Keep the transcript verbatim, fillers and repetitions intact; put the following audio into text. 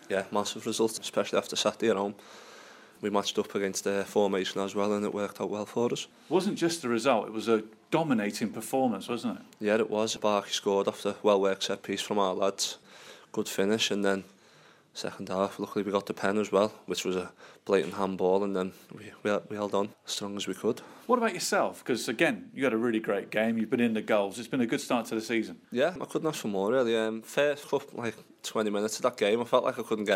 Yeah, massive result, especially after Saturday at home. We matched up against their formation as well, and it worked out well for us. It wasn't just the result, it was a dominating performance, wasn't it? Yeah, it was. Barkley scored after a well-worked set-piece from our lads. Good finish, and then second half, luckily we got the pen as well, which was a blatant handball, and then we, we, we held on as strong as we could. What about yourself? Because again, you had a really great game, you've been in the goals, it's been a good start to the season. Yeah, I couldn't ask for more really. Um, first couple, like twenty minutes of that game, I felt like I couldn't get